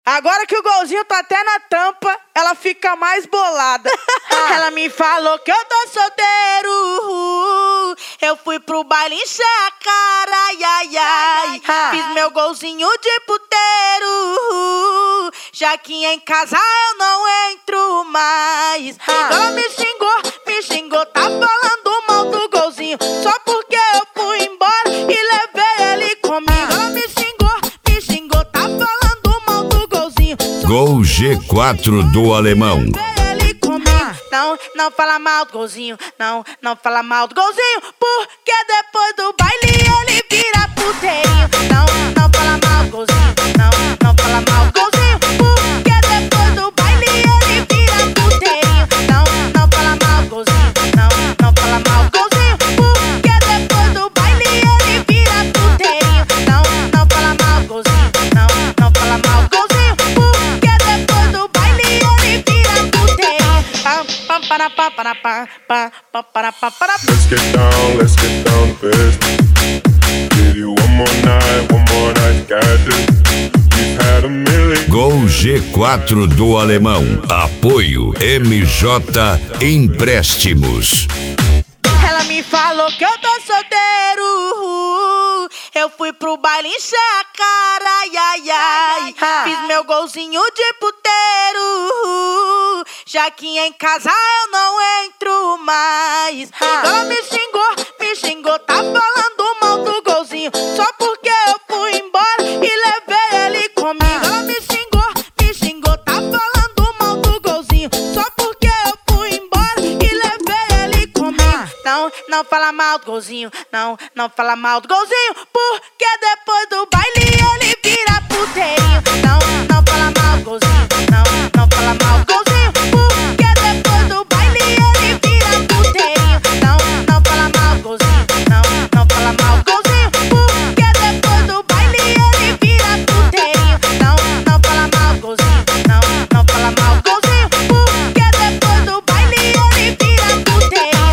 Agora que o golzinho tá até na tampa, ela fica mais bolada. Ela me falou que eu tô solteiro. Eu fui pro baile encher a cara, ai, ai, ai. Fiz meu golzinho de puteiro. Já que em casa eu não entro mais. Ela me xingou, tá falando mal do golzinho. Só porque eu fui embora e levei ele comigo. Ela me xingou, tá falando mal do golzinho. Gol G4 do Alemão. Não fala mal do golzinho, não fala mal do golzinho, porque depois do baile ele vira puteirinho. Não fala mal do golzinho, não fala mal do golzinho, porque depois do baile ele vira puteirinho. Não fala mal do golzinho, não fala mal do golzinho, porque depois do baile ele vira puteirinho. Não fala mal do golzinho, não fala mal do golzinho, porque depois do baile ele vira puteirinho. Let's get down to business. Give you one more night, got this. We've had a million. Gol G4 do Alemão. Apoio MJ Empréstimos. Ela me falou que eu tô solteiro. Eu fui pro baile encher a cara, ai, ai, ai. Fiz meu golzinho de puteiro. Já que em casa eu não entro mais. Ela me xingou, tá falando mal do golzinho. Só porque eu fui embora e levei ele comigo. Ela me xingou, tá falando mal do golzinho. Só porque eu fui embora e levei ele comigo. Não fala mal do golzinho, não fala mal do golzinho, porque depois do baile ele vira puteirinho. Não fala mal do golzinho, não fala mal do golzinho, porque depois do baile ele vira puteirinho. Não fala mal do golzinho, não fala mal do golzinho, porque depois do baile ele vira puteirinho. Não fala mal do golzinho, não fala mal do golzinho, porque depois do baile ele vira puteirinho.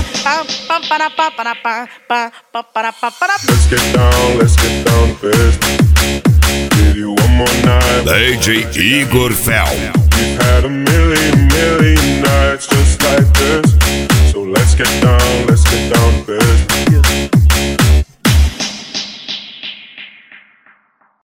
Let's get down to business. Give you one more night. DJ Igor Fel. We've had a million nights just like this. So let's get down